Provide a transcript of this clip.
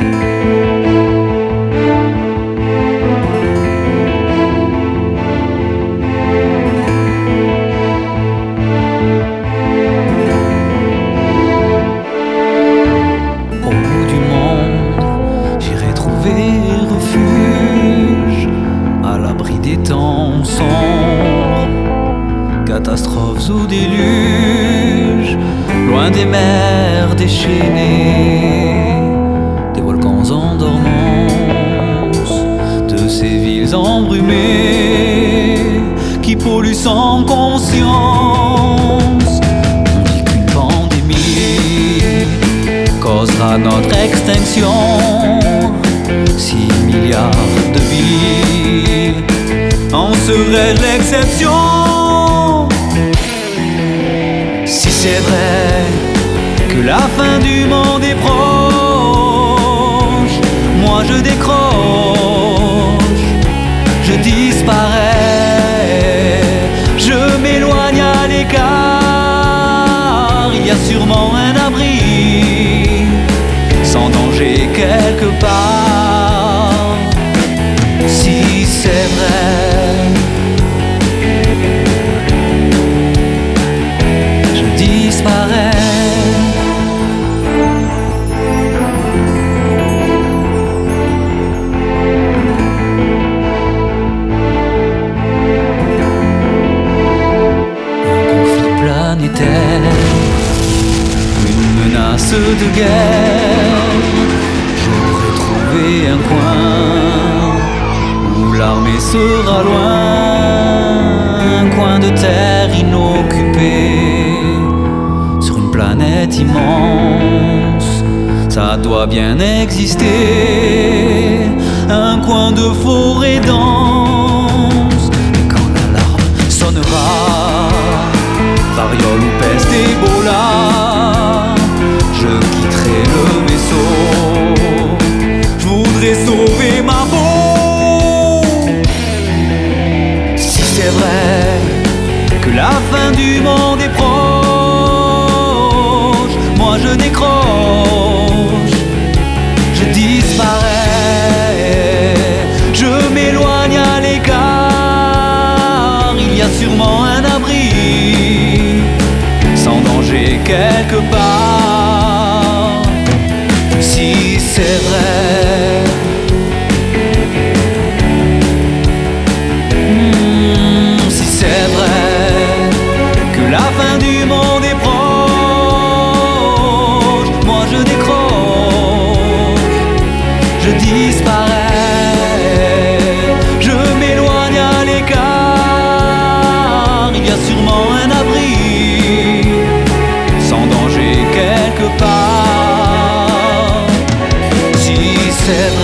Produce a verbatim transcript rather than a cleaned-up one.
Refuge à l'abri des temps sombres, catastrophes ou déluges, loin des mers déchaînées, des volcans en dormance, de ces villes embrumées qui polluent sans conscience. On dit qu'une pandémie causera notre extinction. Six milliards de vies en serait l'exception. Si c'est vrai que la fin du monde est proche, moi je décroche, je disparais, je m'éloigne à l'écart. Il y a sûrement un abri sans danger quelque part. Si c'est vrai, je disparais. Un conflit planétaire, une menace de guerre. J'aurais trouvé un coin où l'armée sera loin, un coin de terre inoccupé sur une planète immense. Ça doit bien exister, un coin de forêt dense. Et quand l'alarme sonnera, variole ou peste, Ebola, je quitterai le vaisseau. Je voudrais sauver ma peau. Si c'est vrai que la fin du monde est proche, moi je décroche, je disparais, je m'éloigne à l'écart. Il y a sûrement un abri sans danger quelque part. Si c'est vrai, mmh, si c'est vrai que la fin du monde est proche, moi je décroche, je disparais, je m'éloigne à l'écart. Il y a sûrement un abri sans danger quelque part. Si c'est